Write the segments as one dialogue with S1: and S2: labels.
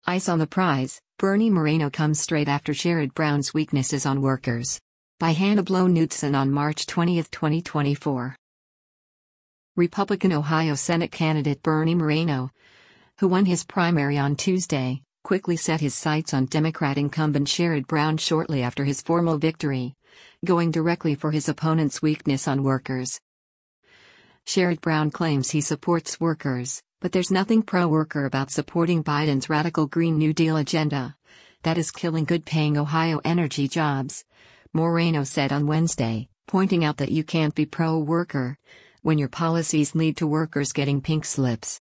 S1: Ice on the prize, Bernie Moreno comes straight after Sherrod Brown's weaknesses on workers. By Hannah Blow-Knudsen on March 20, 2024. Republican Ohio Senate candidate Bernie Moreno, who won his primary on Tuesday, quickly set his sights on Democrat incumbent Sherrod Brown shortly after his formal victory, going directly for his opponent's weakness on workers. Sherrod Brown claims he supports workers, but there's nothing pro-worker about supporting Biden's radical Green New Deal agenda that is killing good-paying Ohio energy jobs, Moreno said on Wednesday, pointing out that you can't be pro-worker when your policies lead to workers getting pink slips.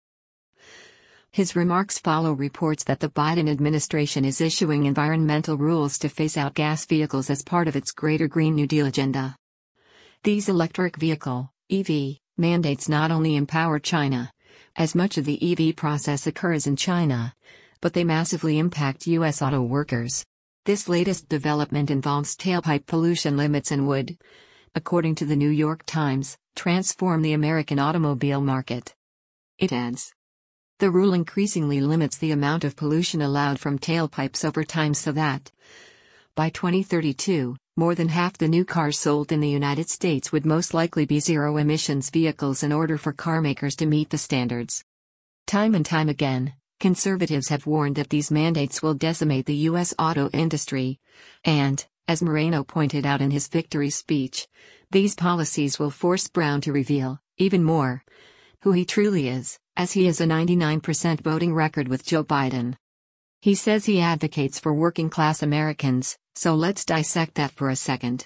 S1: His remarks follow reports that the Biden administration is issuing environmental rules to phase out gas vehicles as part of its greater Green New Deal agenda. These electric vehicle (EV) mandates not only empower China, as much of the EV process occurs in China, but they massively impact U.S. auto workers. This latest development involves tailpipe pollution limits and would, according to the New York Times, transform the American automobile market. It adds, the rule increasingly limits the amount of pollution allowed from tailpipes over time so that, by 2032, more than half the new cars sold in the United States would most likely be zero-emissions vehicles in order for carmakers to meet the standards. Time and time again, conservatives have warned that these mandates will decimate the U.S. auto industry, and, as Moreno pointed out in his victory speech, these policies will force Brown to reveal, even more, who he truly is, as he has a 99% voting record with Joe Biden. He says he advocates for working-class Americans, so let's dissect that for a second.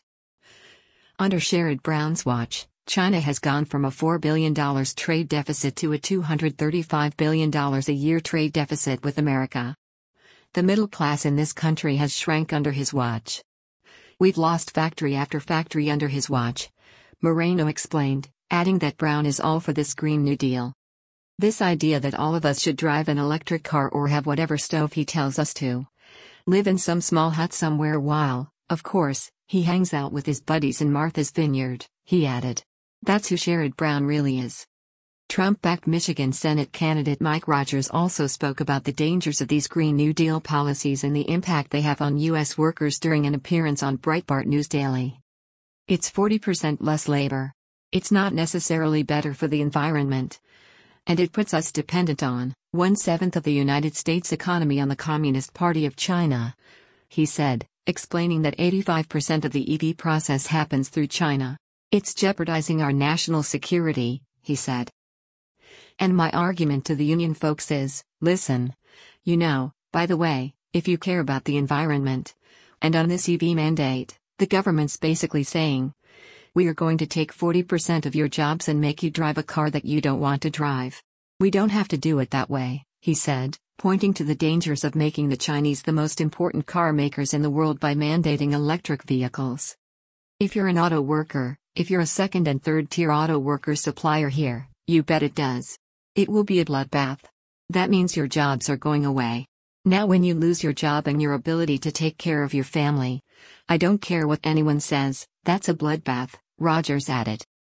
S1: Under Sherrod Brown's watch, China has gone from a $4 billion trade deficit to a $235 billion a year trade deficit with America. The middle class in this country has shrank under his watch. We've lost factory after factory under his watch, Moreno explained, adding that Brown is all for this Green New Deal. This idea that all of us should drive an electric car or have whatever stove he tells us to. Live in some small hut somewhere while, of course, he hangs out with his buddies in Martha's Vineyard, he added. That's who Sherrod Brown really is. Trump-backed Michigan Senate candidate Mike Rogers also spoke about the dangers of these Green New Deal policies and the impact they have on U.S. workers during an appearance on Breitbart News Daily. It's 40% less labor. It's not necessarily better for the environment. And it puts us dependent on 1/7 of the United States economy on the Communist Party of China, he said, explaining that 85% of the EV process happens through China. It's jeopardizing our national security, he said. And my argument to the union folks is, listen, by the way, if you care about the environment, and on this EV mandate, the government's basically saying, we are going to take 40% of your jobs and make you drive a car that you don't want to drive. We don't have to do it that way, he said, pointing to the dangers of making the Chinese the most important car makers in the world by mandating electric vehicles. If you're an auto worker, if you're a second and third tier auto worker supplier here, you bet it does. It will be a bloodbath. That means your jobs are going away. Now when you lose your job and your ability to take care of your family, I don't care what anyone says, that's a bloodbath, Rogers added.